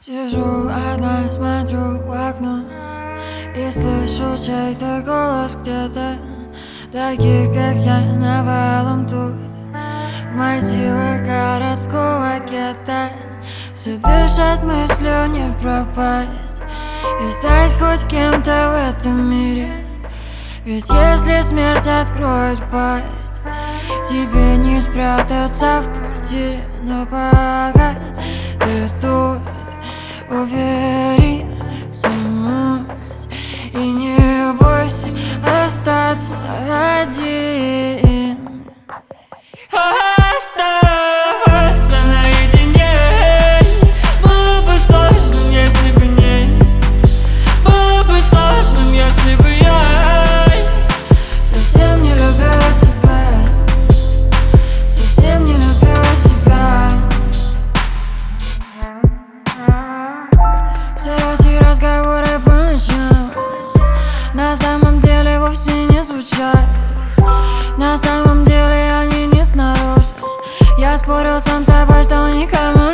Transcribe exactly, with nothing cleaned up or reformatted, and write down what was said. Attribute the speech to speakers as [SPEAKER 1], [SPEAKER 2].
[SPEAKER 1] Сижу одна, смотрю в окно и слышу чей-то голос где-то. Таких, как я, навалом тут в мотивах городского гетто. Все дышат мыслью не пропасть и стать хоть кем-то в этом мире. Ведь если смерть откроет пасть, тебе не спрятаться в квартире. Но пока ты тут, убери тьмуть и не бойся остаться один. Оставаться наедине было бы сложным, если бы не было бы сложным, если бы я совсем не любила себя, совсем не любила себя. Все эти разговоры по ночам на самом деле вовсе не звучат. На самом деле они не снаружи. Я спорил сам с собой, что никому